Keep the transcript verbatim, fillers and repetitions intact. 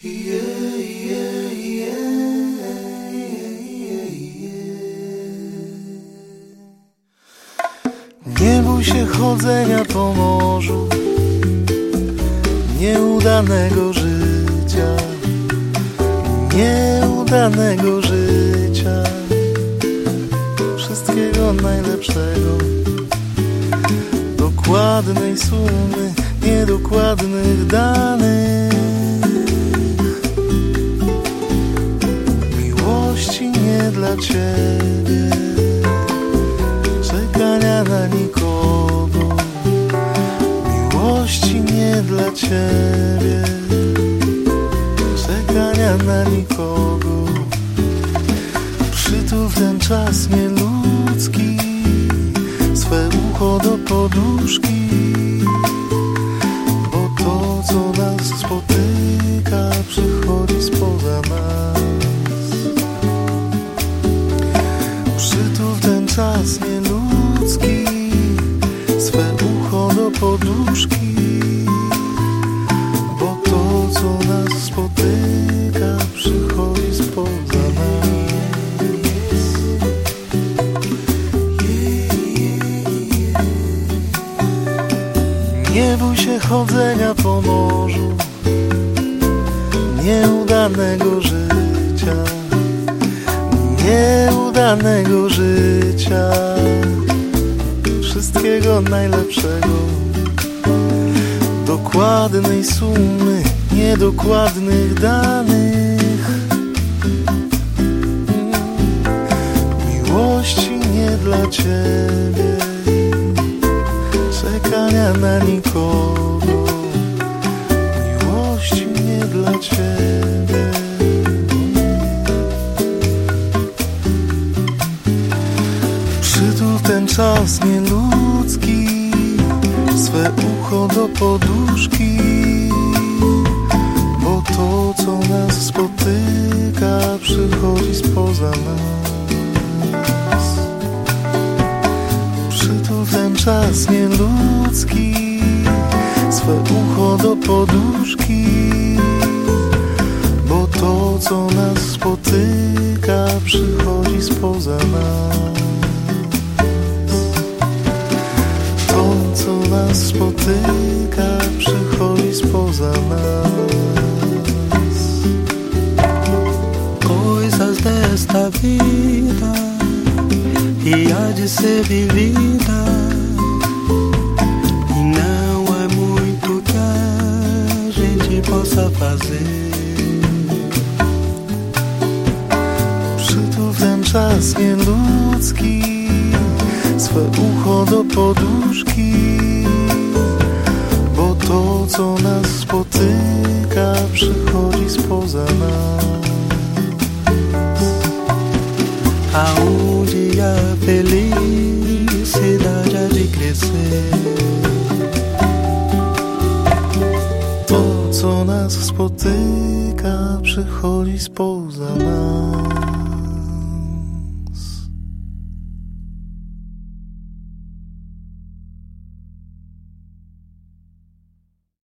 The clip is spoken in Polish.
Nie bój się chodzenia po morzu, nieudanego życia, nieudanego życia, wszystkiego najlepszego, dokładnej sumy, niedokładnych danych, miłości nie dla ciebie, czekania na nikogo, miłości nie dla ciebie, czekania na nikogo. Przytul w ten czas nieludzki swe ucho do poduszki, bo to, co nas spotyka, przychodzi spoza nas. Przytul w ten czas nieludzki swe ucho do poduszki, bo to, co nas spotyka, przychodzi spoza nas. Nie bój się chodzenia po morzu, nieudanego życia, nieudanego życia, wszystkiego najlepszego, dokładnej sumy, niedokładnych danych, miłości nie dla ciebie, czekania na nikogo, miłości nie dla ciebie. Przytul ten czas nieludzki swe ucho do poduszki, bo to, co nas spotyka, przychodzi spoza nas. Przytul ten czas nieludzki swe ucho do poduszki, bo to, co nas spotyka, przychodzi spoza nas. To, co nas spotyka, przychodzi spoza nas. Coisas desta vida e há de ser vivida, e não é muito que a gente possa fazer. Przytul w ten czas nieludzki swe ucho do poduszki, bo to, co nas spotyka, przychodzi spoza nas. Aonde a felicidade há de crescer, to, co nas spotyka, przychodzi spoza nas.